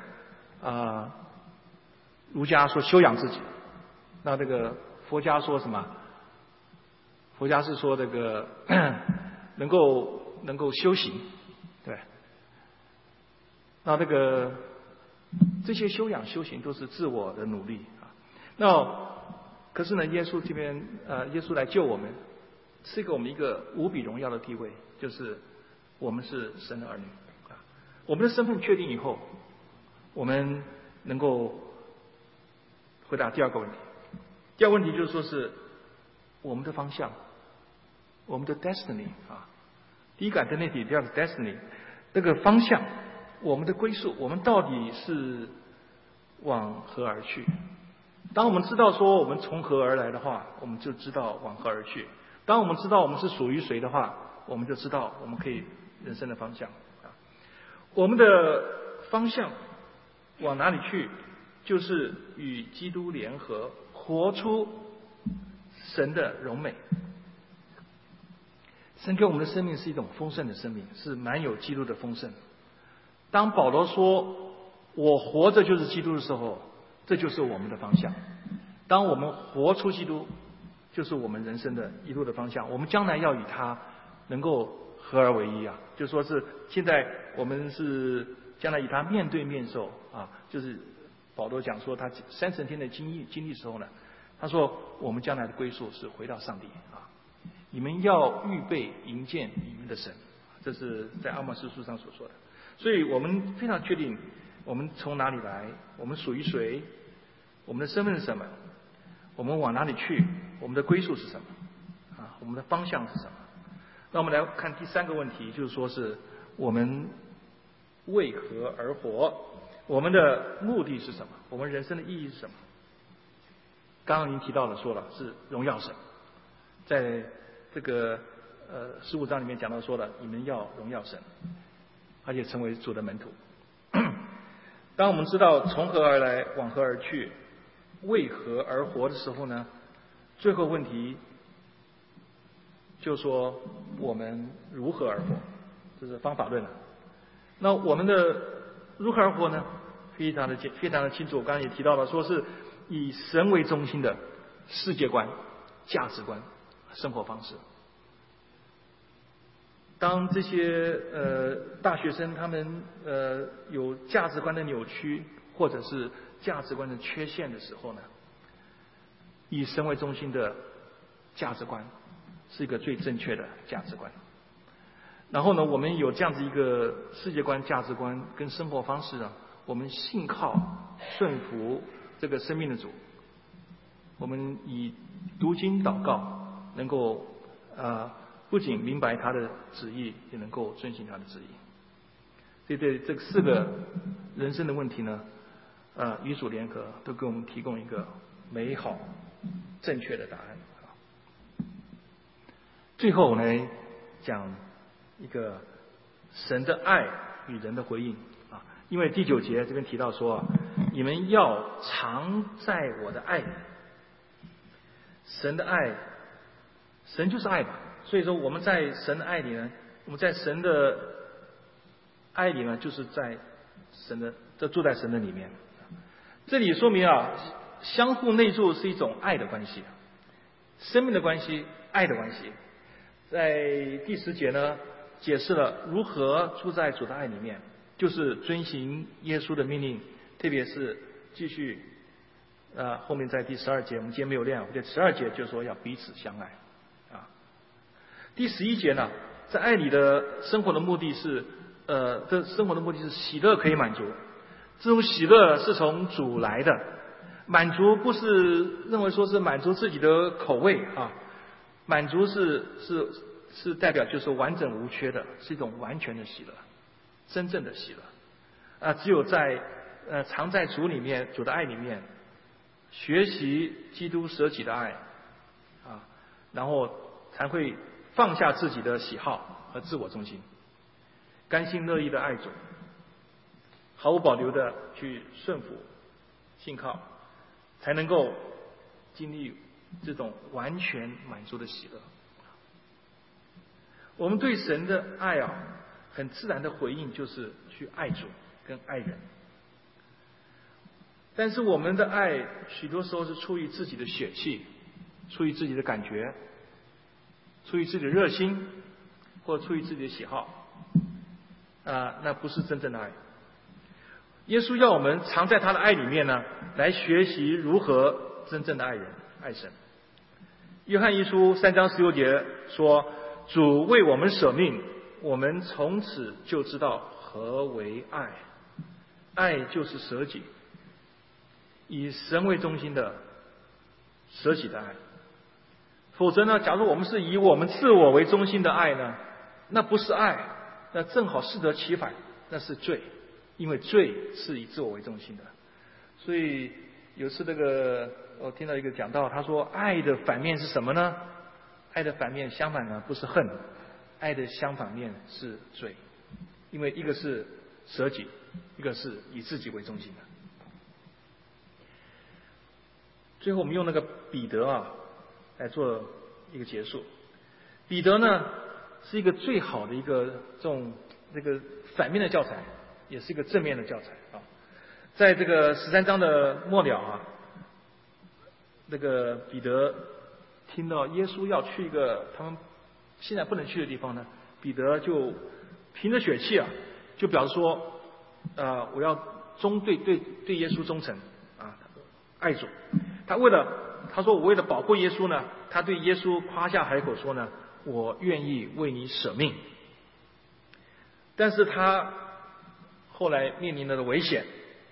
儒家说修养自己，那这个佛家说什么？佛家是说这个能够修行，对。那这个这些修养修行都是自我的努力啊。那可是呢，耶稣这边耶稣来救我们，赐给我们一个无比荣耀的地位，就是我们是神的儿女啊。我们的身份确定以后，我们能够回答第二个问题。第二个问题就是说是我们的方向，我们的 destiny 啊。第一个 identity， 第二个 destiny， 这个方向，我们的归宿，我们到底是往何而去？当我们知道说我们从何而来的话，我们就知道往何而去。当我们知道我们是属于谁的话，我们就知道我们可以人生的方向啊。我们的方向往哪里去？就是与基督联合，活出神的荣美。神给我们的生命是一种丰盛的生命，是满有基督的丰盛。当保罗说我活着就是基督的时候，这就是我们的方向。当我们活出基督，就是我们人生的一路的方向。我们将来要与他能够合而为一啊，就说是现在我们是将来与他面对面受啊，就是保罗讲说他30天的经历时候呢，他说我们将来的归宿是回到上帝啊。你们要预备迎见你们的神，这是在阿摩司书上所说的。所以我们非常确定我们从哪里来，我们属于谁，我们的身份是什么，我们往哪里去，我们的归宿是什么啊？我们的方向是什么？那我们来看第三个问题，就是说是我们为何而活，我们的目的是什么，我们人生的意义是什么？刚刚您提到了说了是荣耀神，在这个15章里面讲到说了，你们要荣耀神，而且成为主的门徒。当我们知道从何而来，往何而去，为何而活的时候呢，最后问题就说我们如何而活，这是方法论了。那我们的如何而活呢？非常的清楚。我刚刚也提到了，说是以神为中心的世界观、价值观、生活方式。当这些大学生他们有价值观的扭曲，或者是价值观的缺陷的时候呢，以神为中心的价值观是一个最正确的价值观。然后呢，我们有这样子一个世界观、价值观跟生活方式呢，我们信靠、顺服这个生命的主，我们以读经祷告，能够不仅明白他的旨意，也能够遵行他的旨意。所以对这4个人生的问题呢，与主联合，都给我们提供一个美好、正确的答案。最后我们来讲一个神的爱与人的回应啊，因为第9节这边提到说，你们要常在我的爱里。神的爱，神就是爱吧。所以说我们在神的爱里呢，我们在神的爱里呢，就是在神的住在神的里面。这里说明啊，相互内住是一种爱的关系，生命的关系，爱的关系。在第10节呢，解释了如何住在主的爱里面，就是遵行耶稣的命令，特别是继续后面在第12节，我们今天没有练，在12节就说要彼此相爱啊。第11节呢，在爱里的生活的目的是这生活的目的是喜乐可以满足，这种喜乐是从主来的，满足不是认为说是满足自己的口味啊，满足是代表就是完整无缺的，是一种完全的喜乐，真正的喜乐只有在常在主里面，主的爱里面学习基督舍己的爱啊，然后才会放下自己的喜好和自我中心，甘心乐意的爱主，毫无保留的去顺服信靠，才能够经历这种完全满足的喜乐。我们对神的爱啊，很自然的回应就是去爱主跟爱人。但是我们的爱许多时候是出于自己的血气，出于自己的感觉，出于自己的热心，或出于自己的喜好那不是真正的爱。耶稣要我们常在他的爱里面呢，来学习如何真正的爱人爱神。约翰一书3章16节说，主为我们舍命，我们从此就知道何为爱。爱就是舍己，以神为中心的舍己的爱。否则呢，假如我们是以我们自我为中心的爱呢，那不是爱，那正好适得其反，那是罪。因为罪是以自我为中心的。所以有次我听到一个讲道，他说爱的反面是什么呢？爱的反面相反呢，不是恨，爱的相反面是罪。因为一个是舍己，一个是以自己为中心的。最后我们用彼得来做一个结束。彼得呢是一个最好的一个这个反面的教材，也是一个正面的教材在这个13章的末了彼得听到耶稣要去一个他们现在不能去的地方呢，彼得就凭着血气就表示说我要对耶稣忠诚爱主。他说我为了保护耶稣呢，他对耶稣夸下海口说呢，我愿意为你舍命。但是他后来面临了危险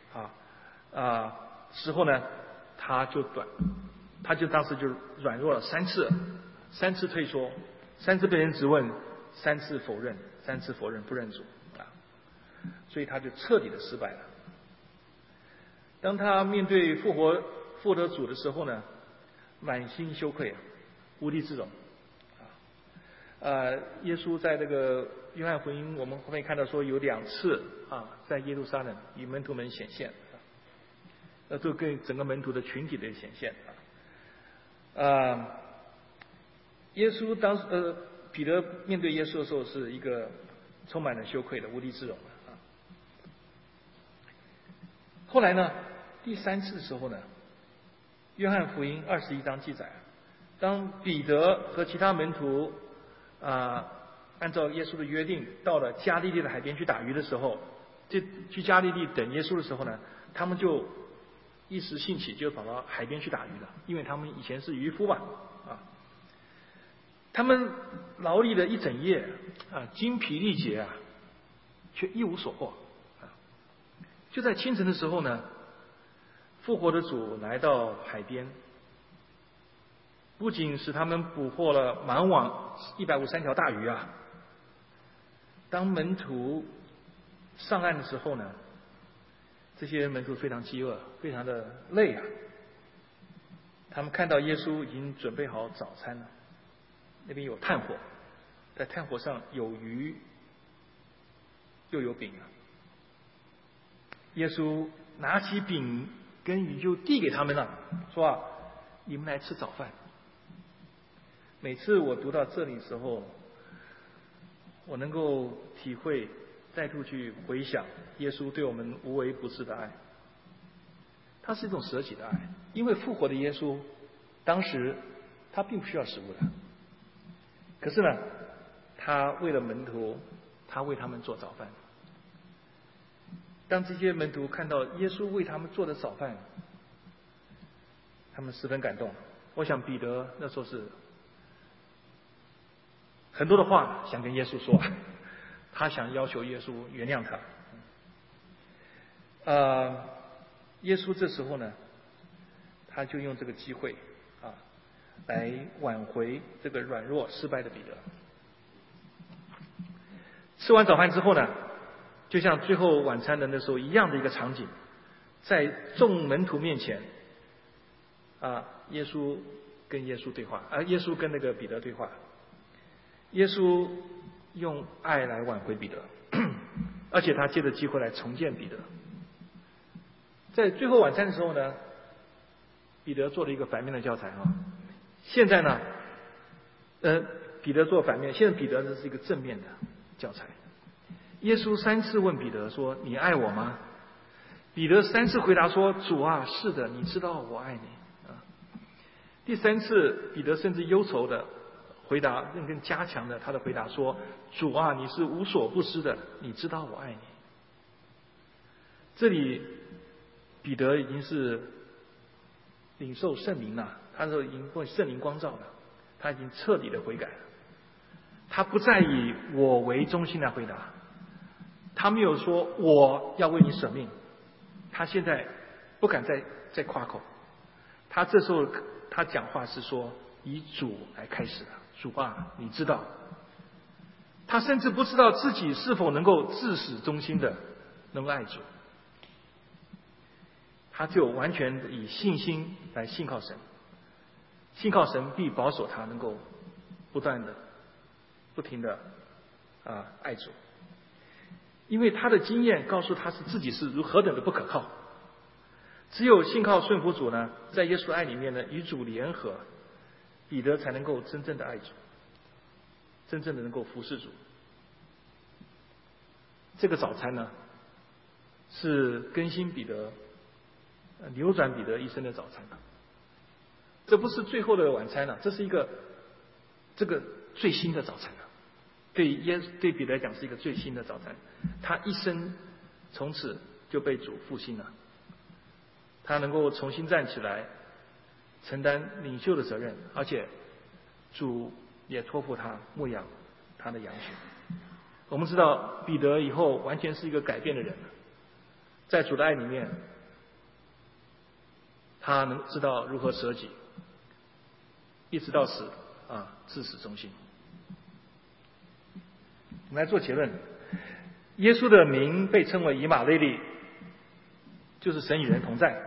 时候呢，他当时就软弱了3次退缩，3次被人质问，3次否认不认主所以他就彻底的失败了。当他面对复得主的时候呢，满心羞愧无地自容耶稣在约翰福音我们后面看到说有2次在耶路撒冷与门徒们显现都跟整个门徒的群体的显现耶稣彼得面对耶稣的时候是一个充满了羞愧的无地自容后来呢，第3次的时候呢，约翰福音21章记载，当彼得和其他门徒按照耶稣的约定到了加利利的海边去打鱼的时候，去加利利等耶稣的时候呢，他们就一时兴起就跑到海边去打鱼了，因为他们以前是渔夫吧他们劳力了一整夜精疲力竭却一无所获就在清晨的时候呢，复活的主来到海边，不仅使他们捕获了满网153条大鱼当门徒上岸的时候呢，这些门徒非常饥饿，非常的累他们看到耶稣已经准备好早餐了，那边有炭火，在炭火上有鱼又有饼耶稣拿起饼跟鱼就递给他们了，说你们来吃早饭。每次我读到这里的时候，我能够体会再度去回想耶稣对我们无微不至的爱。它是一种舍己的爱，因为复活的耶稣当时他并不需要食物的，可是呢他为了门徒，他为他们做早饭。当这些门徒看到耶稣为他们做的早饭，他们十分感动。我想彼得那时候是很多的话想跟耶稣说，他想要求耶稣原谅他。耶稣这时候呢，他就用这个机会来挽回这个软弱失败的彼得。吃完早饭之后呢，就像最后晚餐的那时候一样的一个场景，在众门徒面前， 耶稣跟耶稣对话，耶稣跟那个彼得对话。耶稣用爱来挽回彼得，而且他借着机会来重建彼得。在最后晚餐的时候呢，彼得做了一个反面的教材啊。现在呢，彼得做反面，现在彼得这是一个正面的教材。耶稣3次问彼得说：“你爱我吗？”彼得3次回答说：“主啊，是的，你知道我爱你。”第3次，彼得甚至忧愁的回答，更加强的他的回答说：“主啊，你是无所不知的，你知道我爱你。”这里彼得已经是领受圣灵了，他是已经被圣灵光照了，他已经彻底的悔改了。他不再以我为中心来回答，他没有说我要为你舍命，他现在不敢再夸口，他这时候他讲话是说以主来开始的。主啊，你知道。他甚至不知道自己是否能够至始忠心的能够爱主，他就完全以信心来信靠神，信靠神必保守他能够不断的不停的爱主，因为他的经验告诉他是自己是如何等的不可靠。只有信靠顺服主呢，在耶稣爱里面呢，与主联合，彼得才能够真正的爱主，真正的能够服侍主。这个早餐呢，是更新彼得、扭转彼得一生的早餐。这不是最后的晚餐了，这是一个这个最新的早餐了。对彼得来讲是一个最新的早餐，他一生从此就被主复兴了，他能够重新站起来，承担领袖的责任，而且主也托付他牧养他的羊群。我们知道彼得以后完全是一个改变的人，在主的爱里面，他能知道如何舍己，一直到死至死忠心。我们来做结论，耶稣的名被称为以马内利，就是神与人同在。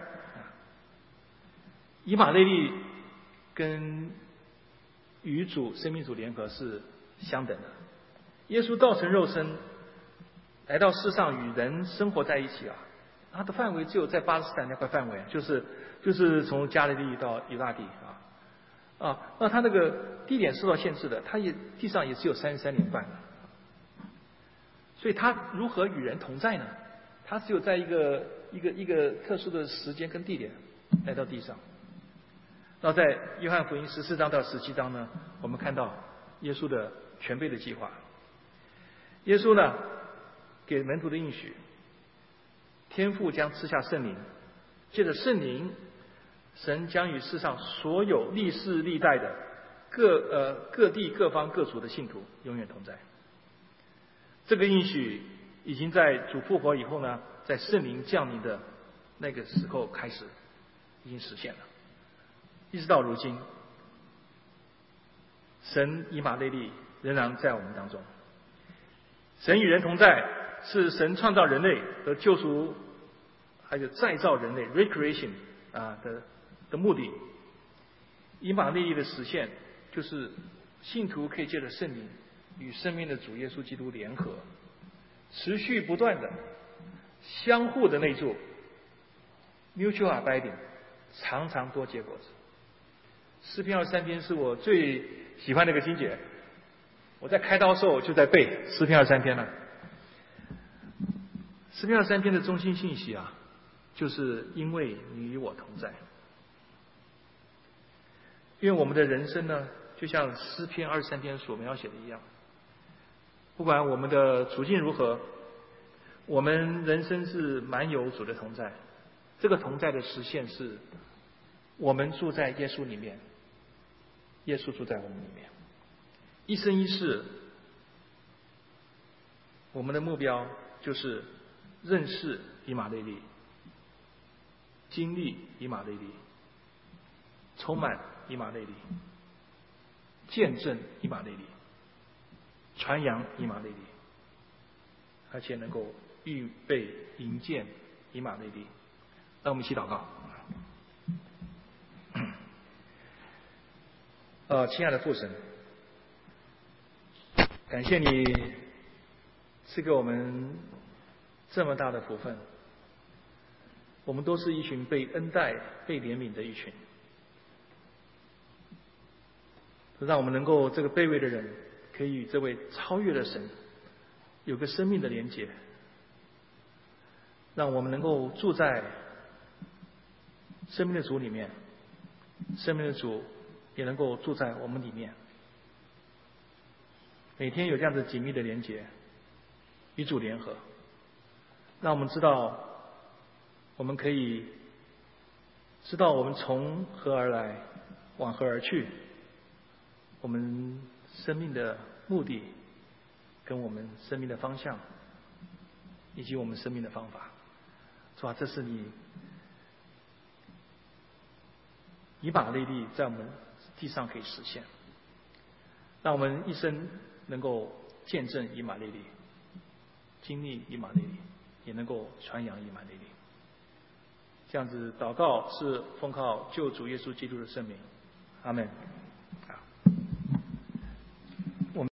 以马内利跟与主生命主联合是相等的。耶稣道成肉身来到世上与人生活在一起他的范围只有在巴勒斯坦那块范围，就是从加利利到犹大地那他那个地点受到限制的，他也地上也只有33年半，所以他如何与人同在呢？他只有在一个特殊的时间跟地点来到地上。那在约翰福音14章到17章呢，我们看到耶稣的全备的计划。耶稣呢，给门徒的应许，天父将赐下圣灵，借着圣灵，神将与世上所有历世历代的各地各方各族的信徒永远同在。这个应许已经在主复活以后呢，在圣灵降临的那个时候开始已经实现了，一直到如今，神以马内利仍然在我们当中。神与人同在，是神创造人类和救赎，还有再造人类 recreation 的目的。以马内利的实现，就是信徒可以借着圣灵与生命的主耶稣基督联合，持续不断的相互的内住 mutual abiding， 常常多结果子。诗篇23篇是我最喜欢的一个经节，我在开刀的时候就在背诗篇23篇了。诗篇23篇的中心信息就是因为你与我同在。因为我们的人生呢，就像诗篇23篇所描写的一样，不管我们的处境如何，我们人生是满有主的同在。这个同在的实现是我们住在耶稣里面，耶稣住在我们里面。一生一世，我们的目标就是认识以马内利，经历以马内利，充满以马内利，见证以马内利，传扬以马内利，而且能够预备迎接以马内利。让我们一起祷告。 亲爱的父神，感谢你赐给我们这么大的福分，我们都是一群被恩待、被怜悯的一群，让我们能够这个卑微的人，可以与这位超越的神有个生命的连结，让我们能够住在生命的主里面，生命的主也能够住在我们里面，每天有这样子紧密的连结，与主联合，让我们知道，我们可以知道我们从何而来，往何而去，我们生命的目的，跟我们生命的方向，以及我们生命的方法，是吧？这是你以马内利在我们地上可以实现，让我们一生能够见证以马内利，经历以马内利，也能够传扬以马内利。这样子祷告是奉靠救主耶稣基督的圣名，阿门。